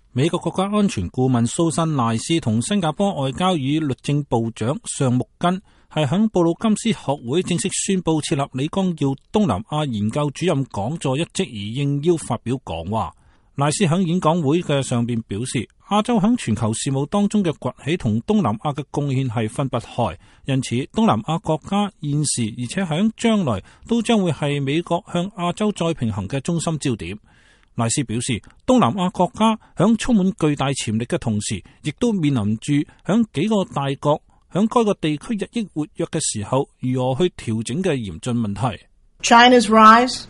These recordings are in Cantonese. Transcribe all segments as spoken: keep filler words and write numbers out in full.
美國國家安全顧問蘇珊賴斯同新加坡外交與律政部長尚木根係響布魯金斯學會正式宣布設立李光耀東南亞研究主任講座一職而應邀發表講話。賴斯響演講會嘅上邊表示，亞洲響全球事務當中嘅崛起同東南亞嘅貢獻係分不開，因此東南亞國家現時而且響將來都將會係美國向亞洲再平衡嘅中心焦點。賴斯表示，東南亞國家響充滿巨大潛力嘅同時，亦都面臨住響幾個大國響該個地區日益活躍嘅時候，如何去調整嘅嚴峻問題。 China's rise,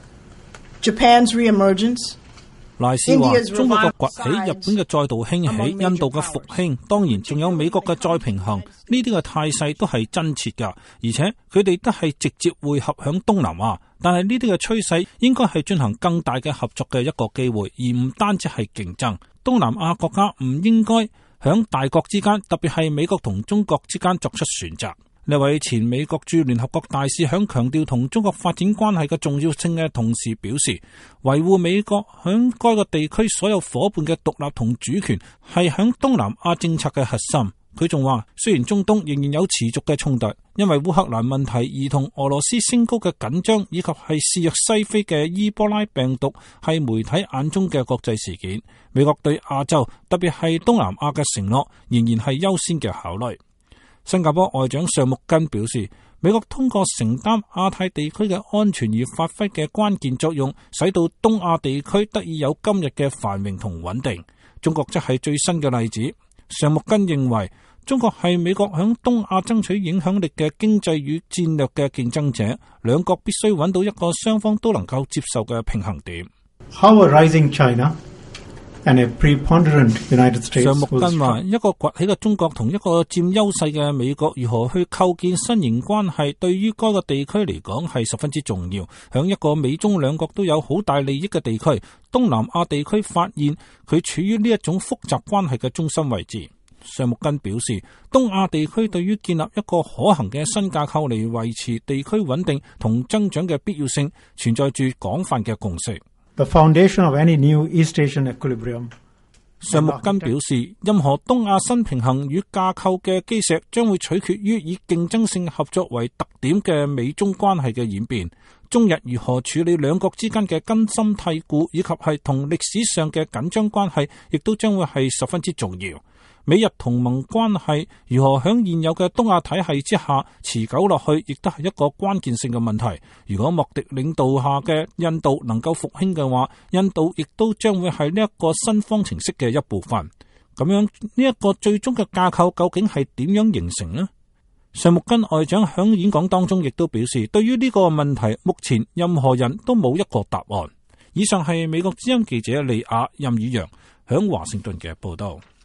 Japan's re-emergence。 賴斯話：中國嘅崛起、日本嘅再度興起、印度嘅復興，當然仲有美國嘅再平衡，呢啲嘅態勢都係真切噶，而且佢哋都係直接匯合響東南亞。但係呢啲嘅趨勢應該係進行更大嘅合作嘅一個機會，而唔單止係競爭。東南亞國家唔應該響大國之間，特別係美國同中國之間作出選擇。呢位前美國駐聯合國大使響強調同中國發展關係嘅重要性嘅同時表示，維護美國響該個地區所有伙伴嘅獨立同主權係響東南亞政策嘅核心。佢仲話，雖然中東仍然有持續嘅衝突，因為烏克蘭問題而同俄羅斯升高嘅緊張，以及係肆虐西非嘅伊波拉病毒係媒體眼中嘅國際事件，美國對亞洲特別係東南亞嘅承諾仍然係優先嘅考慮。新加坡外長尚木根表示，美國通過承擔亞太地區嘅安全而發揮嘅關鍵作用，使到東亞地區得以有今日嘅繁榮同穩定。中國則係最新嘅例子。尚木根認為，中國係美國響東亞爭取影響力嘅經濟與戰略嘅競爭者，兩國必須揾到一個雙方都能夠接受嘅平衡點。 How a rising China and a preponderant United States。 尚木根話，一個崛起嘅中國同一個佔優勢嘅美國如何去構建新型關係，對於該個地區嚟講係十分之重要。響一個美中兩國都有好大利益嘅地區，東南亞地區發現佢處於呢一種複雜關係嘅中心位置。尚木根表示，東亞地區對於建立一個可行嘅新架構嚟維持地區穩定同增長嘅必要性，存在住廣泛嘅共識。 The foundation of any new East Asian equilibrium。 尚木根表示，任何東亞新平衡與架構嘅基石將會取決於以競爭性合作為特點嘅美中關係嘅演變。中日如何處理兩國之間嘅根深蒂固，以及係同歷史上嘅緊張關係，亦都將會係十分之重要。美日同盟關係如何響現有嘅東亞體系之下持久落去，亦都係一個關鍵性嘅問題。如果莫迪領導下嘅印度能夠復興嘅話，印度亦都將會係呢一個新方程式嘅一部分。咁樣呢一個最終嘅架構究竟係點樣形成呢？尚木根外長響演講當中亦都表示，對於呢個問題，目前任何人都冇一個答案。以上係美國之音記者利亞任宇揚響華盛頓嘅報道。